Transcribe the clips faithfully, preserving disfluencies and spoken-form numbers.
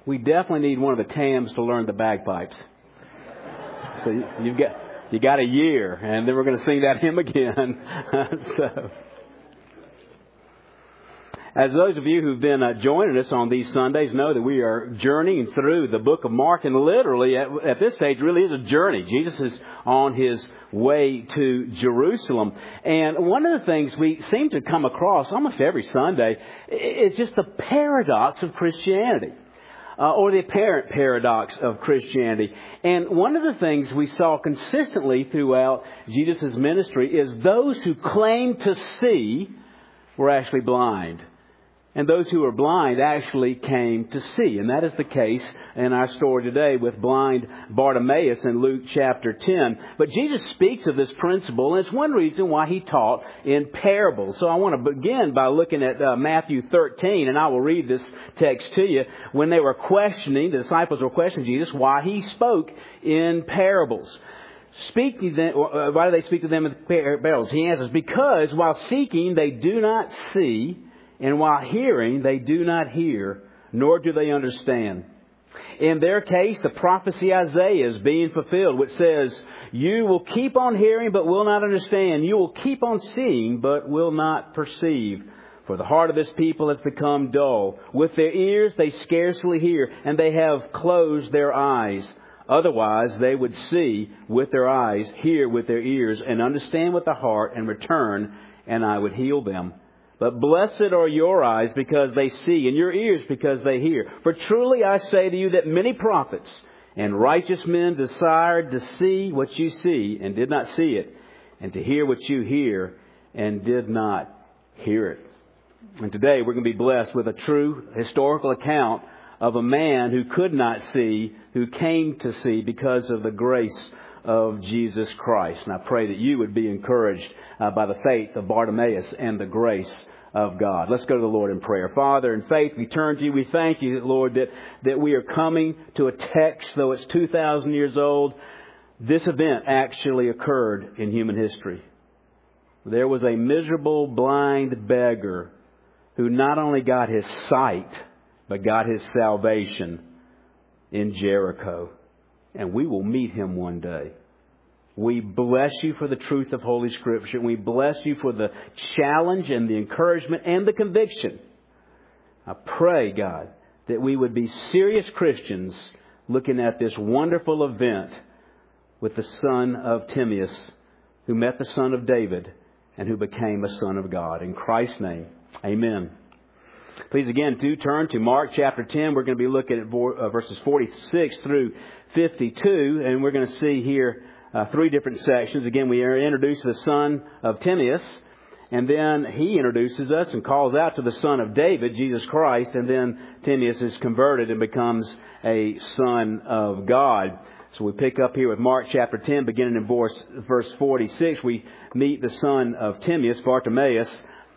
we definitely need one of the Tams to learn the bagpipes. So you, you've got you got a year, and then we're going to sing that hymn again. So, as those of you who've been uh, joining us on these Sundays know that we are journeying through the book of Mark, and literally at, at this stage really is a journey. Jesus is on his way to Jerusalem. And one of the things we seem to come across almost every Sunday is just the paradox of Christianity. Uh, or the apparent paradox of Christianity. And one of the things we saw consistently throughout Jesus' ministry is those who claim to see were actually blind. And those who were blind actually came to see. And that is the case in our story today with blind Bartimaeus in Luke chapter ten. But Jesus speaks of this principle, and it's one reason why he taught in parables. So I want to begin by looking at uh, Matthew thirteen, and I will read this text to you. When they were questioning, the disciples were questioning Jesus why he spoke in parables. Speak to them, why do they speak to them in parables? He answers, because while seeking they do not see, and while hearing, they do not hear, nor do they understand. In their case, the prophecy Isaiah is being fulfilled, which says, you will keep on hearing, but will not understand. You will keep on seeing, but will not perceive. For the heart of this people has become dull. With their ears they scarcely hear, and they have closed their eyes. Otherwise, they would see with their eyes, hear with their ears, and understand with the heart, and return, and I would heal them. But blessed are your eyes because they see, and your ears because they hear. For truly I say to you that many prophets and righteous men desired to see what you see and did not see it, and to hear what you hear and did not hear it. And today we're going to be blessed with a true historical account of a man who could not see, who came to see because of the grace of Jesus Christ. And I pray that you would be encouraged uh, by the faith of Bartimaeus and the grace of God. Let's go to the Lord in prayer. Father, in faith we turn to you. We thank you, Lord, that, that we are coming to a text, though it's two thousand years old. This event actually occurred in human history. There was a miserable blind beggar who not only got his sight, but got his salvation in Jericho. And we will meet him one day. We bless you for the truth of Holy Scripture. And we bless you for the challenge and the encouragement and the conviction. I pray, God, that we would be serious Christians looking at this wonderful event with the son of Timaeus, who met the son of David and who became a son of God. In Christ's name, amen. Please again do turn to Mark chapter ten. We're going to be looking at verses forty-six through fifty-two, and we're going to see here uh, three different sections. Again, we are introduced to the son of Timaeus, and then he introduces us and calls out to the son of David, Jesus Christ, and then Timaeus is converted and becomes a son of God. So we pick up here with Mark chapter ten, beginning in verse, verse forty-six. We meet the son of Timaeus, Bartimaeus.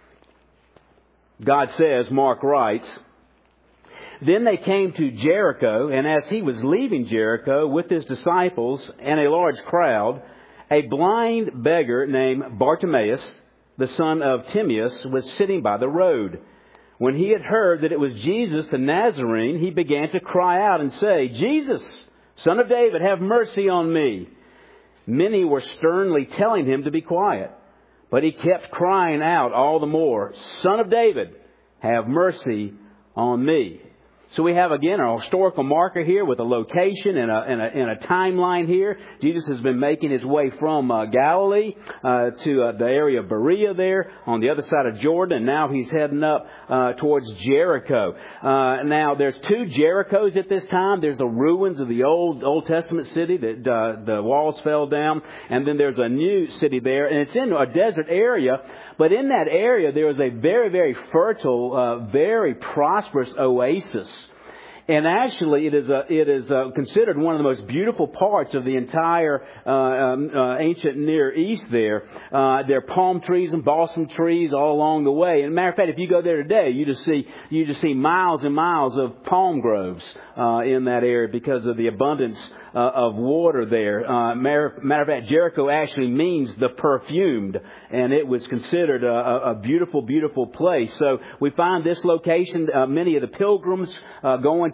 God says, Mark writes, then they came to Jericho, and as he was leaving Jericho with his disciples and a large crowd, a blind beggar named Bartimaeus, the son of Timaeus, was sitting by the road. When he had heard that it was Jesus the Nazarene, he began to cry out and say, Jesus, Son of David, have mercy on me. Many were sternly telling him to be quiet. But he kept crying out all the more, Son of David, have mercy on me. So we have, again, a historical marker here with a location and a, and a, and a timeline here. Jesus has been making his way from uh, Galilee uh, to uh, the area of Berea there on the other side of Jordan. And now he's heading up uh, towards Jericho. Uh, now, there's two Jerichos at this time. There's the ruins of the old Old Testament city that uh, the walls fell down. And then there's a new city there. And it's in a desert area. But in that area, there is a very, very fertile, uh, very prosperous oasis. And actually, it is a, it is a, considered one of the most beautiful parts of the entire uh, um, uh, ancient Near East there. Uh, there are palm trees and balsam trees all along the way. And matter of fact, if you go there today, you just see you just see miles and miles of palm groves uh, in that area because of the abundance uh, of water there. Uh, matter, matter of fact, Jericho actually means the perfumed, and it was considered a, a beautiful, beautiful place. So we find this location. Uh, many of the pilgrims uh, going to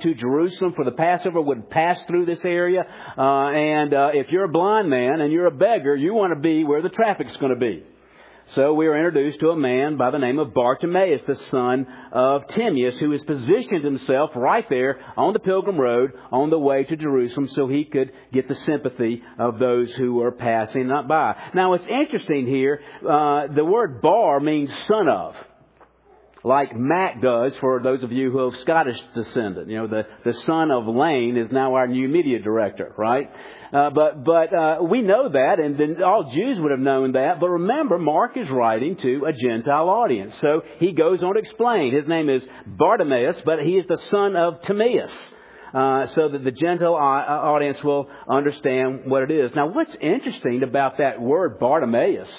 to Jerusalem for the Passover would pass through this area. Uh, and uh, if you're a blind man and you're a beggar, you want to be where the traffic's going to be. So we are introduced to a man by the name of Bartimaeus, the son of Timaeus, who has positioned himself right there on the Pilgrim Road on the way to Jerusalem so he could get the sympathy of those who were passing by. Now, it's interesting here, uh, the word bar means son of, like Mac does for those of you who have Scottish descendant. You know, the, the son of Lane is now our new media director, right? Uh, but but uh, we know that, and then all Jews would have known that. But remember, Mark is writing to a Gentile audience. So he goes on to explain. His name is Bartimaeus, but he is the son of Timaeus. Uh, so that the Gentile audience will understand what it is. Now, what's interesting about that word Bartimaeus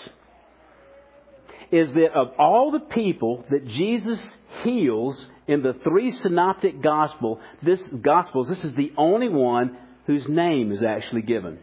is that of all the people that Jesus heals in the three synoptic gospel, this gospels, this is the only one whose name is actually given.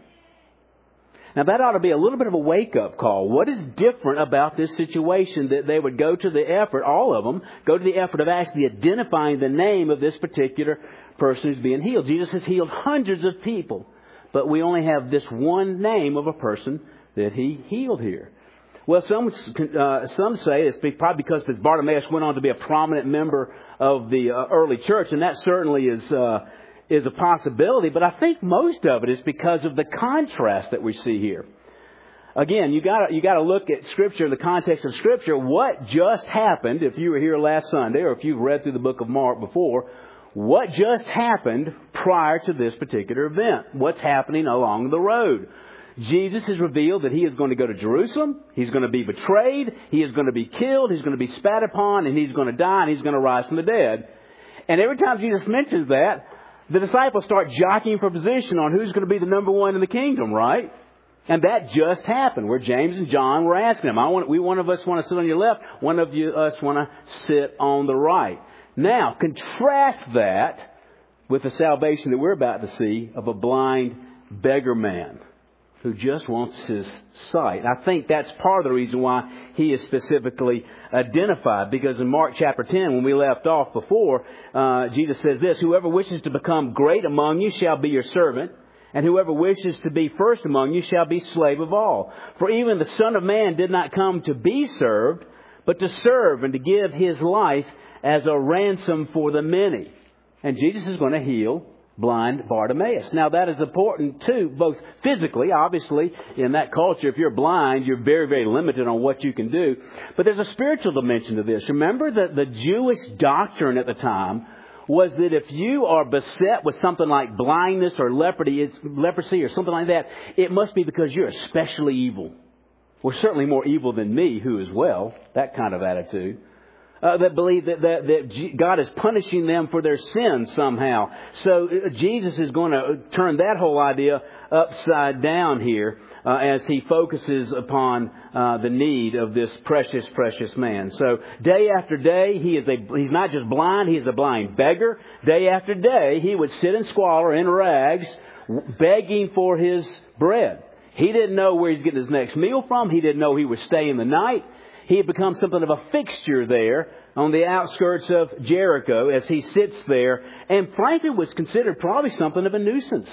Now that ought to be a little bit of a wake-up call. What is different about this situation that they would go to the effort, all of them, go to the effort of actually identifying the name of this particular person who's being healed? Jesus has healed hundreds of people, but we only have this one name of a person that he healed here. Well, some uh, some say it's probably because Bartimaeus went on to be a prominent member of the uh, early church, and that certainly is uh, is a possibility. But I think most of it is because of the contrast that we see here. Again, you got you got to look at Scripture in the context of Scripture. What just happened? If you were here last Sunday, or if you've read through the book of Mark before, what just happened prior to this particular event? What's happening along the road? Jesus has revealed that he is going to go to Jerusalem. He's going to be betrayed. He is going to be killed. He's going to be spat upon, and he's going to die, and he's going to rise from the dead. And every time Jesus mentions that, the disciples start jockeying for position on who's going to be the number one in the kingdom, right? And that just happened, where James and John were asking him, I want, we one of us want to sit on your left, one of you, us want to sit on the right. Now, contrast that with the salvation that we're about to see of a blind beggar man who just wants his sight. I think that's part of the reason why he is specifically identified. Because in Mark chapter ten, when we left off before, uh, Jesus says this, whoever wishes to become great among you shall be your servant, and whoever wishes to be first among you shall be slave of all. For even the Son of Man did not come to be served, but to serve and to give his life as a ransom for the many. And Jesus is going to heal blind Bartimaeus. Now that is important too, both physically, obviously, in that culture, if you're blind, you're very, very limited on what you can do. But there's a spiritual dimension to this. Remember that the Jewish doctrine at the time was that if you are beset with something like blindness or leprosy, it's leprosy or something like that, it must be because you're especially evil. Well, certainly more evil than me, who is well, that kind of attitude. Uh, that believe that, that, that God is punishing them for their sins somehow. So uh, Jesus is going to turn that whole idea upside down here uh, as he focuses upon uh, the need of this precious, precious man. So day after day, he is a he's not just blind, he is a blind beggar. Day after day, he would sit in squalor, in rags, begging for his bread. He didn't know where he's getting his next meal from. He didn't know he was staying the night. He had become something of a fixture there on the outskirts of Jericho as he sits there, and frankly was considered probably something of a nuisance.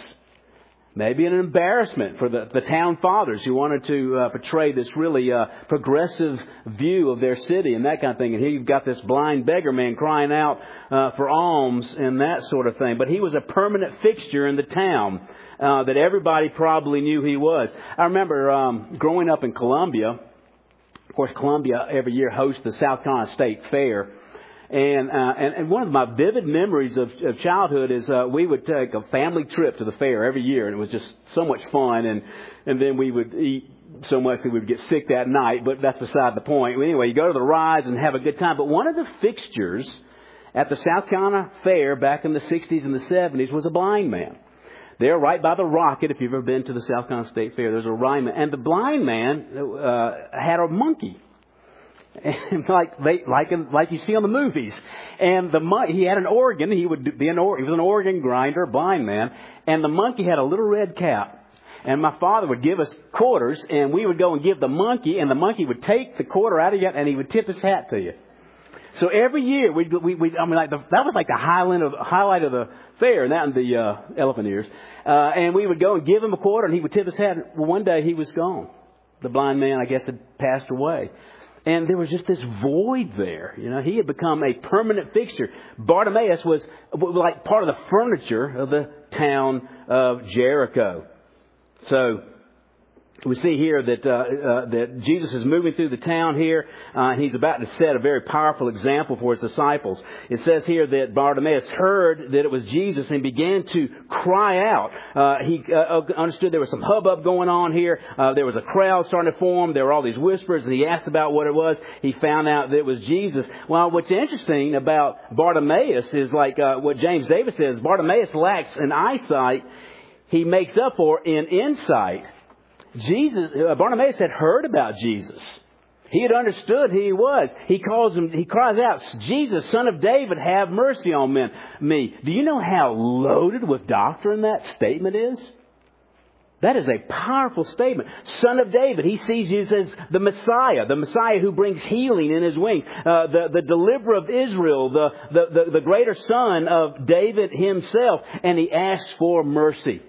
Maybe an embarrassment for the, the town fathers who wanted to uh, portray this really uh, progressive view of their city and that kind of thing. And here you've got this blind beggar man crying out uh, for alms and that sort of thing. But he was a permanent fixture in the town uh, that everybody probably knew he was. I remember um, growing up in Columbia. Of course, Columbia every year hosts the South Carolina State Fair. And, uh, and and one of my vivid memories of, of childhood is uh, we would take a family trip to the fair every year. And it was just so much fun. And, and then we would eat so much that we would get sick that night. But that's beside the point. Anyway, you go to the rides and have a good time. But one of the fixtures at the South Carolina Fair back in the sixties and the seventies was a blind man. There, right by the Rocket, if you've ever been to the South Carolina State Fair, there's a blind man. And the blind man uh, had a monkey. And like they, like like you see on the movies. And the he had an organ. He would be an or, he was an organ grinder, blind man. And the monkey had a little red cap. And my father would give us quarters, and we would go and give the monkey, and the monkey would take the quarter out of you, and he would tip his hat to you. So every year, we, we, we I mean, like the, that was like the highlight of, highlight of the fair, and that and the uh, elephant ears. Uh, and we would go and give him a quarter, and he would tip his hat. Well, one day he was gone. The blind man, I guess, had passed away. And there was just this void there. You know, he had become a permanent fixture. Bartimaeus was like part of the furniture of the town of Jericho. So we see here that uh, uh, that Jesus is moving through the town here. Uh, he's about to set a very powerful example for his disciples. It says here that Bartimaeus heard that it was Jesus and began to cry out. Uh, he uh, understood there was some hubbub going on here. Uh, there was a crowd starting to form. There were all these whispers, and he asked about what it was. He found out that it was Jesus. Well, what's interesting about Bartimaeus is like uh, what James Davis says, Bartimaeus lacks an eyesight he makes up for in insight. Jesus, uh, Bartimaeus had heard about Jesus. He had understood who he was. He calls him, he cries out, Jesus, Son of David, have mercy on me. Do you know how loaded with doctrine that statement is? That is a powerful statement. Son of David. He sees Jesus as the Messiah, the Messiah who brings healing in his wings, uh, the, the deliverer of Israel, the, the, the, the greater son of David himself. And he asks for mercy.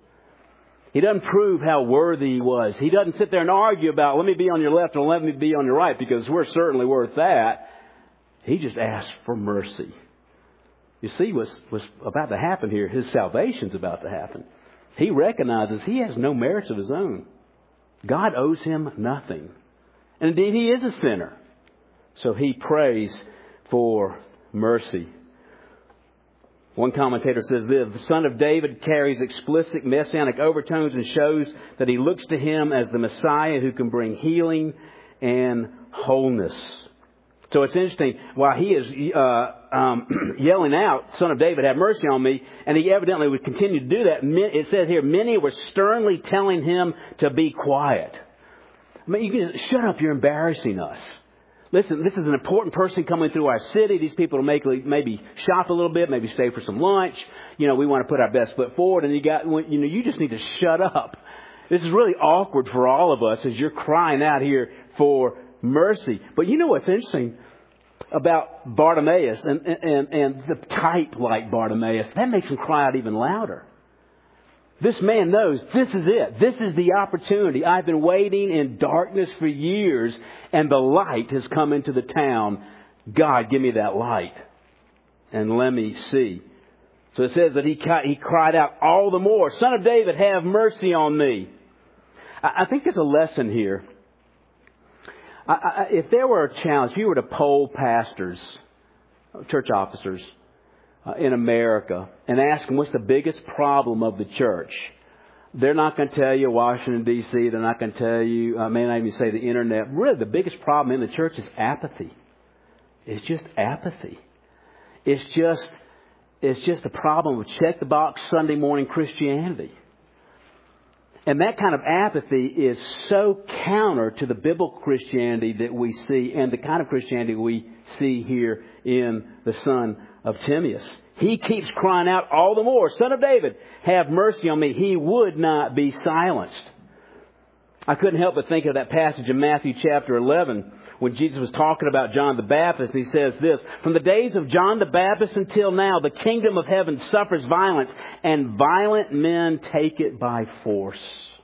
He doesn't prove how worthy he was. He doesn't sit there and argue about, let me be on your left or let me be on your right, because we're certainly worth that. He just asks for mercy. You see what's, what's about to happen here. His salvation's about to happen. He recognizes he has no merits of his own. God owes him nothing. And indeed, he is a sinner. So he prays for mercy. One commentator says this, the Son of David carries explicit messianic overtones and shows that he looks to him as the Messiah who can bring healing and wholeness. So it's interesting, while he is uh, um, yelling out, Son of David, have mercy on me, and he evidently would continue to do that, it says here, many were sternly telling him to be quiet. I mean, you can just, shut up, you're embarrassing us. Listen, this is an important person coming through our city. These people will make, maybe shop a little bit, maybe stay for some lunch. You know, we want to put our best foot forward. And you got, you know, you just need to shut up. This is really awkward for all of us as you're crying out here for mercy. But you know what's interesting about Bartimaeus and, and, and the type like Bartimaeus? That makes him cry out even louder. This man knows this is it. This is the opportunity. I've been waiting in darkness for years, and the light has come into the town. God, give me that light and let me see. So it says that he he cried out all the more, Son of David, have mercy on me. I, I think there's a lesson here. I, I, if there were a challenge, if you were to poll pastors, church officers, Uh, in America and ask them what's the biggest problem of the church, they're not going to tell you Washington, D C They're not going to tell you, uh, may not even say the internet. Really, the biggest problem in the church is apathy. It's just apathy. It's just, it's just a problem with check the box Sunday morning Christianity. And that kind of apathy is so counter to the biblical Christianity that we see and the kind of Christianity we see here in the Son of Timaeus. He keeps crying out all the more, Son of David, have mercy on me. He would not be silenced. I couldn't help but think of that passage in Matthew chapter eleven when Jesus was talking about John the Baptist. He says this, from the days of John the Baptist until now, the kingdom of heaven suffers violence, and violent men take it by force.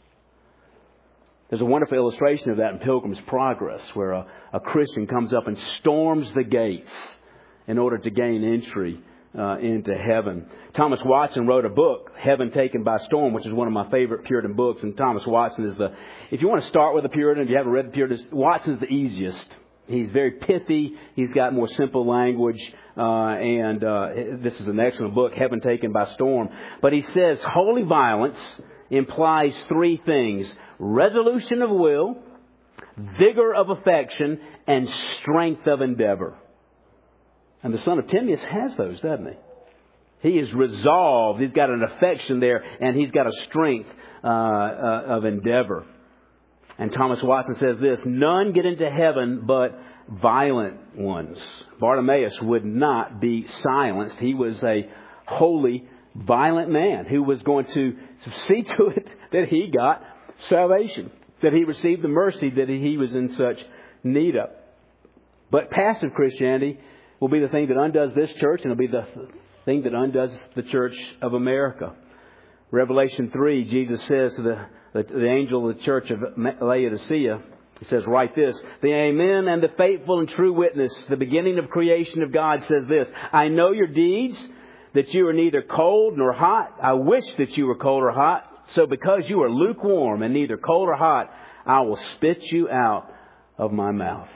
There's a wonderful illustration of that in Pilgrim's Progress, where a, a Christian comes up and storms the gates in order to gain entry uh, into heaven. Thomas Watson wrote a book, Heaven Taken by Storm, which is one of my favorite Puritan books. And Thomas Watson is the, if you want to start with a Puritan, if you haven't read the Puritans, Watson's the easiest. He's very pithy. He's got more simple language. Uh, and uh, this is an excellent book, Heaven Taken by Storm. But he says holy violence implies three things: resolution of will, vigor of affection, and strength of endeavor. And the son of Timaeus has those, doesn't he? He is resolved. He's got an affection there, and he's got a strength uh, uh, of endeavor. And Thomas Watson says this, none get into heaven but violent ones. Bartimaeus would not be silenced. He was a holy, violent man who was going to see to it that he got salvation, that he received the mercy that he was in such need of. But passive Christianity will be the thing that undoes this church, and it'll be the thing that undoes the church of America. Revelation three, Jesus says to the, the, the angel of the church of Laodicea, He says, write this, the Amen and the faithful and true witness, the beginning of creation of God says this, I know your deeds, that you are neither cold nor hot. I wish that you were cold or hot. So because you are lukewarm and neither cold or hot, I will spit you out of my mouth.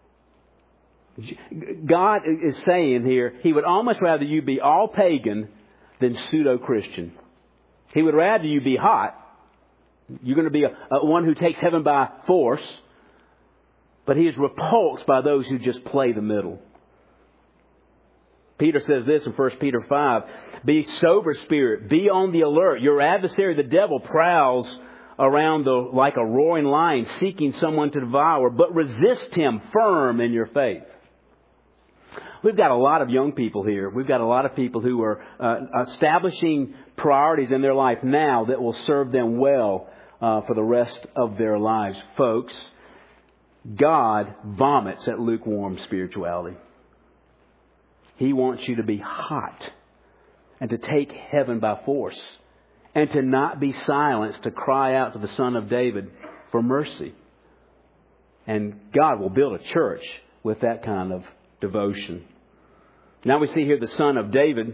God is saying here, He would almost rather you be all pagan than pseudo-Christian. He would rather you be hot. You're going to be a, a one who takes heaven by force. But He is repulsed by those who just play the middle. Peter says this in First Peter five, be sober spirit, be on the alert. Your adversary, the devil, prowls around the, like a roaring lion, seeking someone to devour, but resist him firm in your faith. We've got a lot of young people here. We've got a lot of people who are uh, establishing priorities in their life now that will serve them well uh, for the rest of their lives. Folks, God vomits at lukewarm spirituality. He wants you to be hot and to take heaven by force and to not be silenced, to cry out to the Son of David for mercy. And God will build a church with that kind of devotion. Now we see here the Son of David,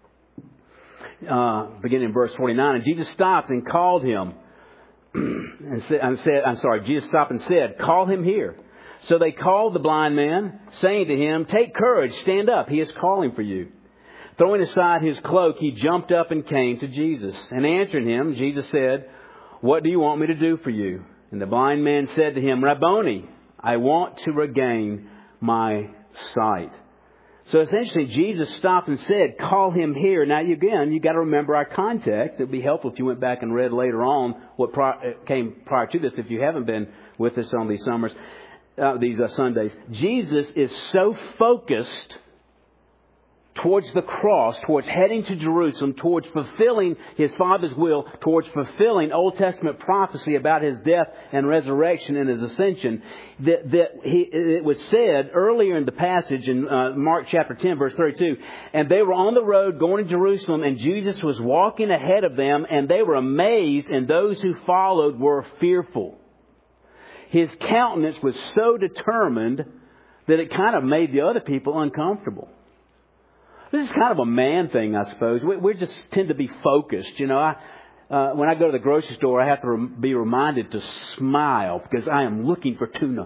uh, beginning in verse forty-nine. And Jesus stopped and called him. and, said, and said, I'm sorry, Jesus stopped and said, call him here. So they called the blind man, saying to him, take courage, stand up. He is calling for you. Throwing aside his cloak, he jumped up and came to Jesus. And answering him, Jesus said, what do you want me to do for you? And the blind man said to him, Rabboni, I want to regain my sight. So essentially, Jesus stopped and said, call him here. Now, again, you've got to remember our context. It would be helpful if you went back and read later on what pri- came prior to this, if you haven't been with us on these summers, uh, these uh, Sundays. Jesus is so focused towards the cross, towards heading to Jerusalem, towards fulfilling His Father's will, towards fulfilling Old Testament prophecy about His death and resurrection and His ascension, that, that he, it was said earlier in the passage in uh, Mark chapter ten, verse thirty-two, and they were on the road going to Jerusalem, and Jesus was walking ahead of them, and they were amazed, and those who followed were fearful. His countenance was so determined that it kind of made the other people uncomfortable. This is kind of a man thing, I suppose. We, we just tend to be focused. You know, I, uh, when I go to the grocery store, I have to re- be reminded to smile because I am looking for tuna.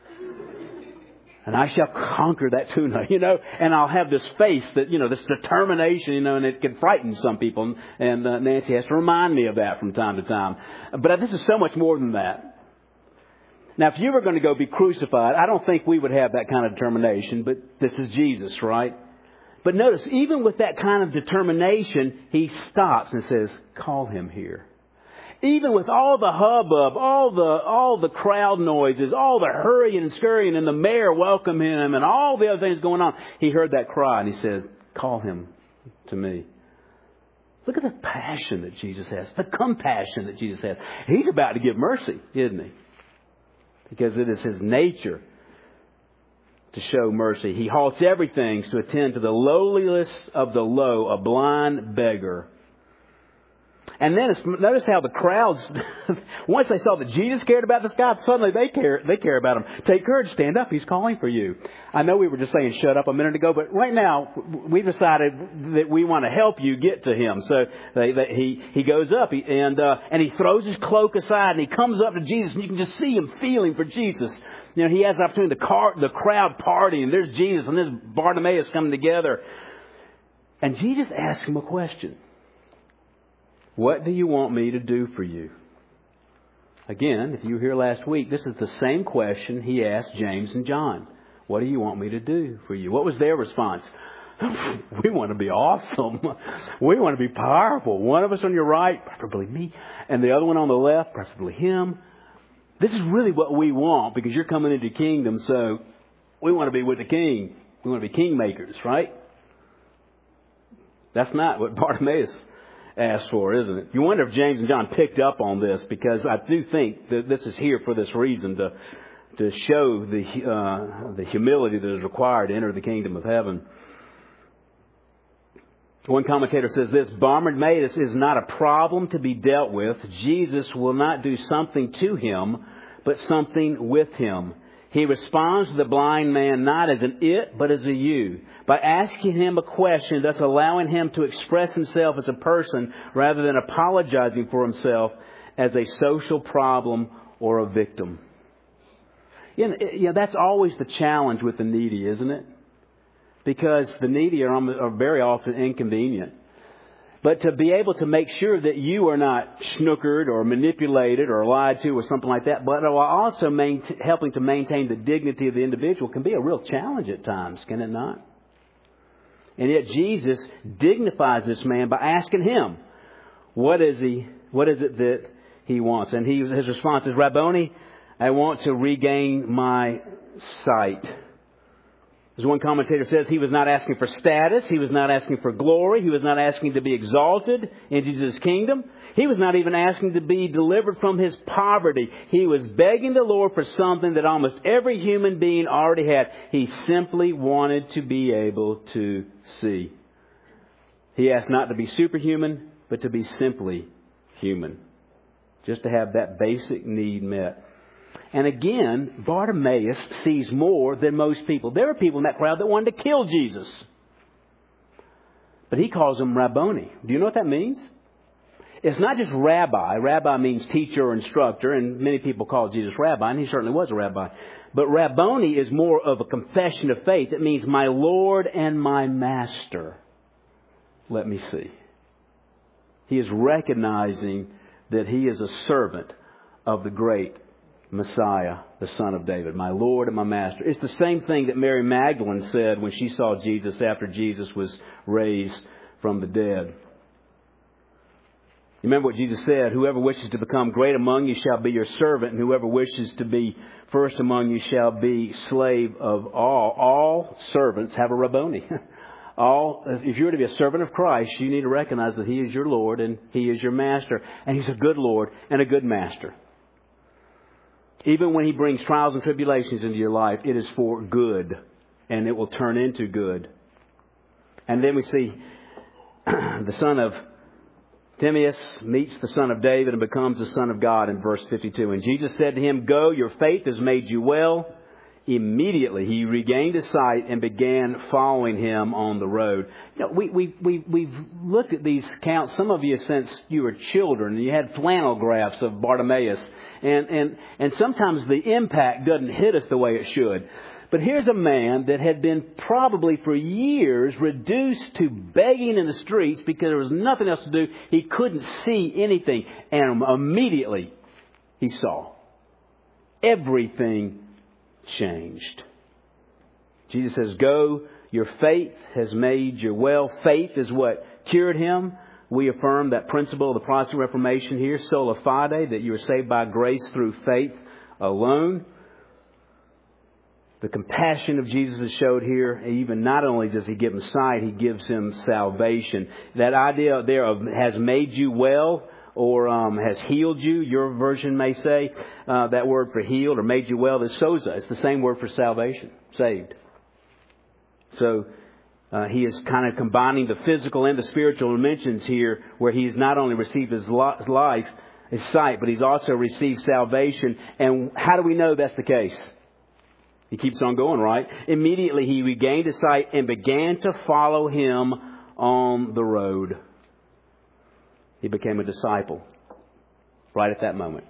And I shall conquer that tuna, you know, and I'll have this face that, you know, this determination, you know, and it can frighten some people. And uh, Nancy has to remind me of that from time to time. But this is so much more than that. Now, if you were going to go be crucified, I don't think we would have that kind of determination, but this is Jesus, right? But notice, even with that kind of determination, He stops and says, call him here. Even with all the hubbub, all the all the crowd noises, all the hurrying and scurrying, and the mayor welcoming him, and all the other things going on, He heard that cry and He says, call him to me. Look at the passion that Jesus has, the compassion that Jesus has. He's about to give mercy, isn't He? Because it is His nature to show mercy. He halts everything to attend to the lowliest of the low, a blind beggar. And then it's, notice how the crowds, once they saw that Jesus cared about this guy, suddenly they care they care about him. Take courage, stand up, He's calling for you. I know we were just saying shut up a minute ago, but right now we've decided that we want to help you get to Him. So they, they, he he goes up he, and uh, and he throws his cloak aside and he comes up to Jesus, and you can just see him feeling for Jesus. You know, he has the opportunity, the, car, the crowd partying. There's Jesus and there's Bartimaeus coming together. And Jesus asks him a question. What do you want me to do for you? Again, if you were here last week, this is the same question He asked James and John. What do you want me to do for you? What was their response? We want to be awesome. We want to be powerful. One of us on your right, preferably me, and the other one on the left, preferably him. This is really what we want because you're coming into the kingdom, so we want to be with the king. We want to be kingmakers, right? That's not what Bartimaeus asked for, isn't it? You wonder if James and John picked up on this, because I do think that this is here for this reason, to to show the uh, the humility that is required to enter the kingdom of heaven. One commentator says this: Bartimaeus is not a problem to be dealt with. Jesus will not do something to him, but something with him. He responds to the blind man not as an it, but as a you. By asking him a question, thus allowing him to express himself as a person rather than apologizing for himself as a social problem or a victim. You know, you know, that's always the challenge with the needy, isn't it? Because the needy are, are very often inconvenient. But to be able to make sure that you are not snookered or manipulated or lied to or something like that, but while also main, helping to maintain the dignity of the individual can be a real challenge at times, can it not? And yet Jesus dignifies this man by asking him, what is he? What is it that he wants? And he, his response is, Rabboni, I want to regain my sight. As one commentator says, he was not asking for status. He was not asking for glory. He was not asking to be exalted in Jesus' kingdom. He was not even asking to be delivered from his poverty. He was begging the Lord for something that almost every human being already had. He simply wanted to be able to see. He asked not to be superhuman, but to be simply human. Just to have that basic need met. And again, Bartimaeus sees more than most people. There were people in that crowd that wanted to kill Jesus. But he calls him Rabboni. Do you know what that means? It's not just rabbi. Rabbi means teacher or instructor, and many people call Jesus rabbi, and he certainly was a rabbi. But Rabboni is more of a confession of faith. It means my Lord and my Master. Let me see. He is recognizing that he is a servant of the great Messiah, the Son of David, my Lord and my Master. It's the same thing that Mary Magdalene said when she saw Jesus after Jesus was raised from the dead. You remember what Jesus said, whoever wishes to become great among you shall be your servant, and whoever wishes to be first among you shall be slave of all. All servants have a Rabboni. All, if you're to be a servant of Christ, you need to recognize that He is your Lord and He is your Master, and He's a good Lord and a good Master. Even when He brings trials and tribulations into your life, it is for good. And it will turn into good. And then we see the son of Timaeus meets the son of David and becomes the son of God in verse fifty-two. And Jesus said to him, go, your faith has made you well. Immediately he regained his sight and began following him on the road. You know, we, we, we, we've looked at these accounts, some of you since you were children, and you had flannel graphs of Bartimaeus. And, and, and sometimes the impact doesn't hit us the way it should. But here's a man that had been probably for years reduced to begging in the streets because there was nothing else to do. He couldn't see anything. And immediately he saw. Everything changed. Jesus says, go, your faith has made you well. Faith is what cured him. We affirm that principle of the Protestant Reformation here, sola fide, that you are saved by grace through faith alone. The compassion of Jesus is showed here. Even not only does He give him sight, He gives him salvation. That idea there of has made you well or um, has healed you, your version may say, uh, that word for healed or made you well is soza. It's the same word for salvation, saved. So uh, he is kind of combining the physical and the spiritual dimensions here, where he's not only received his life, his sight, but he's also received salvation. And how do we know that's the case? He keeps on going, right? Immediately he regained his sight and began to follow him on the road. He became a disciple right at that moment.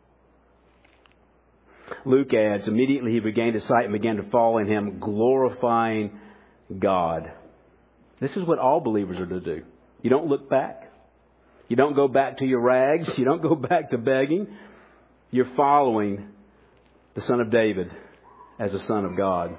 Luke adds, immediately he regained his sight and began to follow in him, glorifying God. This is what all believers are to do. You don't look back. You don't go back to your rags. You don't go back to begging. You're following the Son of David as a Son of God.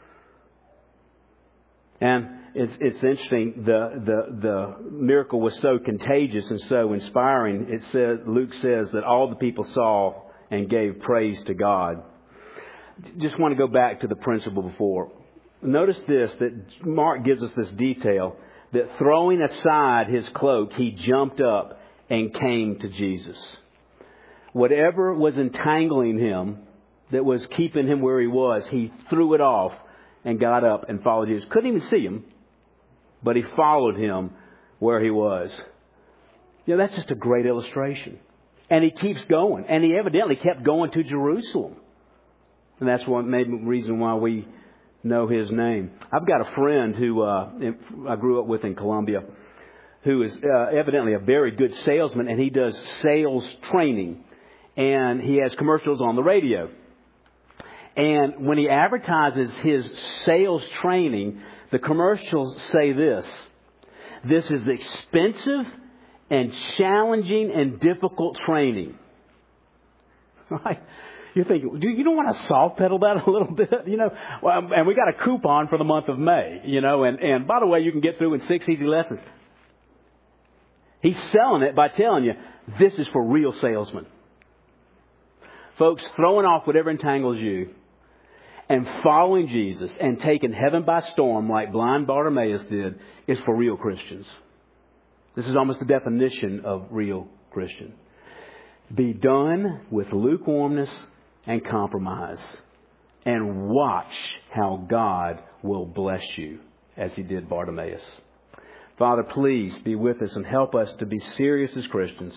And it's, it's interesting, the, the, the miracle was so contagious and so inspiring. It says, Luke says that all the people saw and gave praise to God. Just want to go back to the principle before. Notice this, that Mark gives us this detail, that throwing aside his cloak, he jumped up and came to Jesus. Whatever was entangling him that was keeping him where he was, he threw it off and got up and followed Jesus. Couldn't even see him, but he followed him where he was. You know, that's just a great illustration. And he keeps going. And he evidently kept going to Jerusalem. And that's one maybe reason why we know his name. I've got a friend who uh, I grew up with in Columbia who is uh, evidently a very good salesman, and he does sales training. And he has commercials on the radio. And when he advertises his sales training, the commercials say this: this is expensive and challenging and difficult training. Right? You think, do you don't want to soft pedal that a little bit? You know, well, and we got a coupon for the month of May, you know, and, and by the way, you can get through in six easy lessons. He's selling it by telling you, this is for real salesmen. Folks, throwing off whatever entangles you and following Jesus and taking heaven by storm like blind Bartimaeus did is for real Christians. This is almost the definition of real Christian. Be done with lukewarmness and compromise, and watch how God will bless you as He did Bartimaeus. Father, please be with us and help us to be serious as Christians.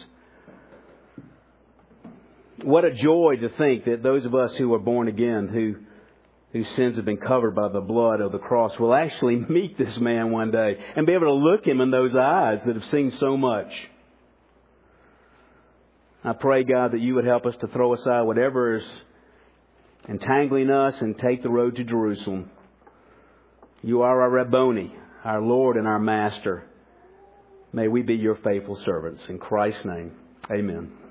What a joy to think that those of us who are born again, who whose sins have been covered by the blood of the cross, will actually meet this man one day and be able to look him in those eyes that have seen so much. I pray, God, that you would help us to throw aside whatever is entangling us and take the road to Jerusalem. You are our Rabboni, our Lord and our Master. May we be your faithful servants. In Christ's name, amen.